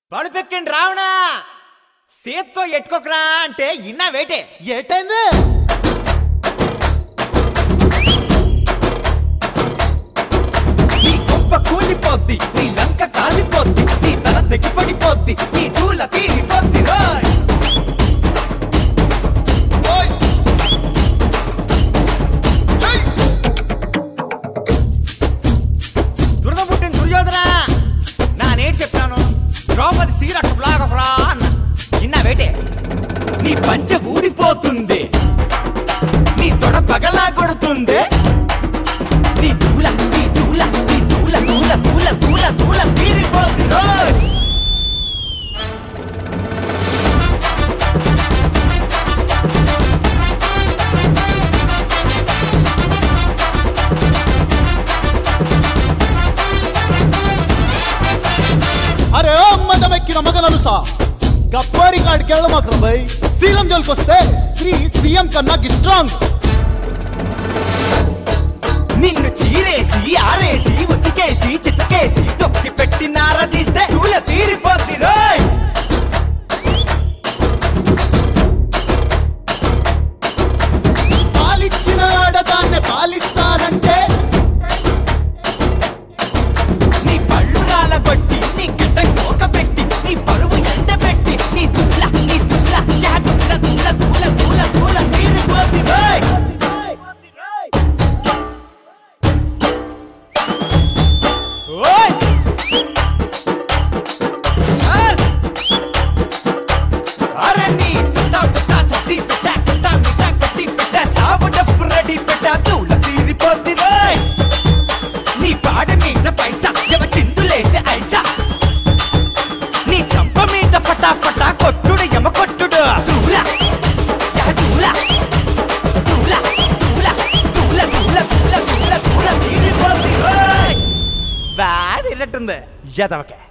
పడుపెక్కిండి రావణా సేత్తో ఎట్టుకోకరా అంటే ఇన్నా వేటే ఏటైంది నీ గొప్ప కూలిపోద్ది నీ లంక కాలిపోద్ది నీ తల తెగిపడిపోద్ది నీ దూల తీరిపోద్ది రాయ్ దురద పుట్టిన దుర్యోధన నా నేటి చెప్పాను ద్రౌపది సీరట్టు బ్లాగరా అన్న ఇన్నా వేటే నీ పంచ ఊడిపోతుంది నీ తొడ పగలా కొడుతుంది నీ దూల నీ దూల నీ దూల దూల దూల దూల దూల తీరిపోతుంది రోయ్ అరే మదమెక్కిన మగనలుసా గప్పారి కాడికి వెళ్ళమాకరా బై శీలం జోలికొస్తే స్త్రీ సీఎం కన్నా స్ట్రాంగ్ నిన్ను చీరేసి ఆరేసి ఉతికేసి చితకేసి తొక్కి పెట్టి నారదీస్తే దూల తీరిపోద్ది రోయ్ పాలిచ్చిన ఆడదాన్ని పాలిస్తానంటే నీ పళ్ళు రాలబట్టి నీ గడ్డ కోక పెట్టి నీ పరువు ఎండబెట్టి నీ దూల యా దూల దూల దూల దూల దూల తీరిపోద్ది రోయ్ ఓయ్ చల్ అరే నీ పిట్ట సత్తి పిట్ట మిట్ట కట్టి పిట్ట సావడప్పు రెడీ పిట్ట దూల తీరిపోద్ది రోయ్ నీ పాడ మీద పైసా ఎవ చిందులేసే ఐసా నీ చంప మీద ఫటాఫటా కొట్టుడు ఎమ కొట్టుడు దూల యా దూల దూల దూల దూల దూల దూల దూల దూల తీరిపోద్ది రోయ్ బాగా తిన్నట్టుంది యదవకే